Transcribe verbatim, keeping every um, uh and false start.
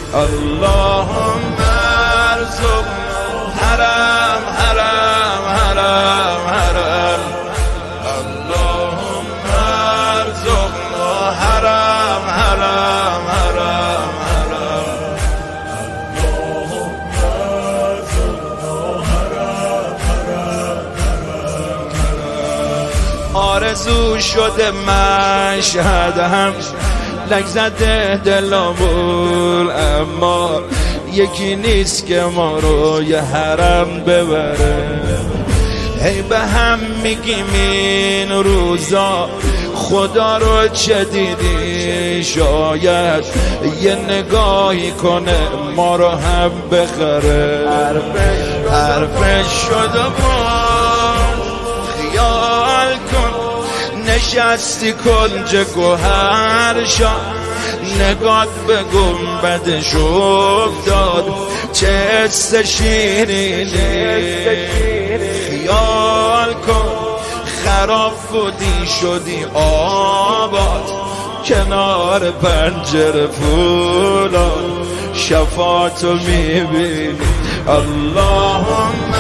اللهم ارزقنا حرم حرم حرم حرم اللهم ارزقنا حرم حرم حرم حرم اللهم ارزقنا حرم حرم حرم آرزو شده مشهدم لک زده دلامون، اما یکی نیست که ما رو یه حرم ببره. هی به هم میگیم این روزا خدا رو چه دیدی، شاید یه نگاهی کنه ما رو هم بخره. حرفش شده باز خیال کن نشستی کنج گوهر شا، نگات به گنبدش افتاد چه حس شیرینی. خیال کن خراب بودی شدی آباد، کنار پنجره فولاد شفاعتو میبینی. اللهم